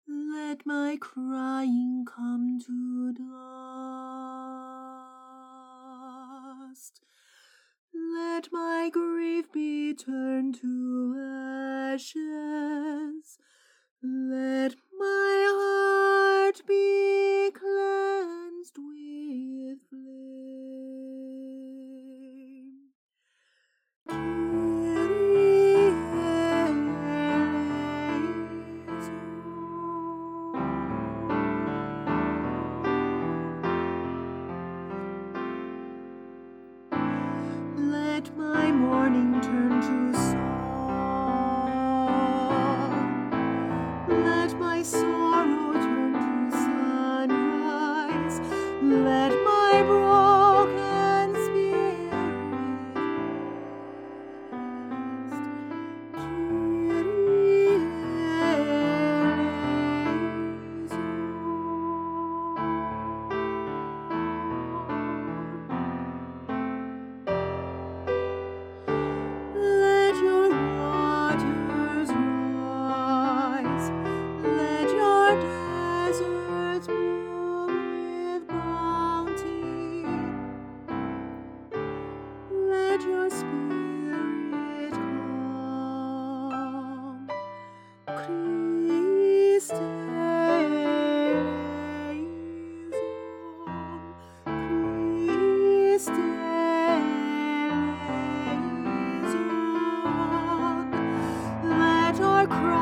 Let my crying come to dust. Let my grief be turned to ashes. Let my heart be cleansed with flame. Kyrie eleison. Let my mourning turn to song. Let my sorrow turn to sunrise. Let my broken spirit rest. Kyrie eleison. Let your waters rise. Let your deserts bloom with bounty. Let your spirit come. Christe eleison. Christe eleison. Let our cry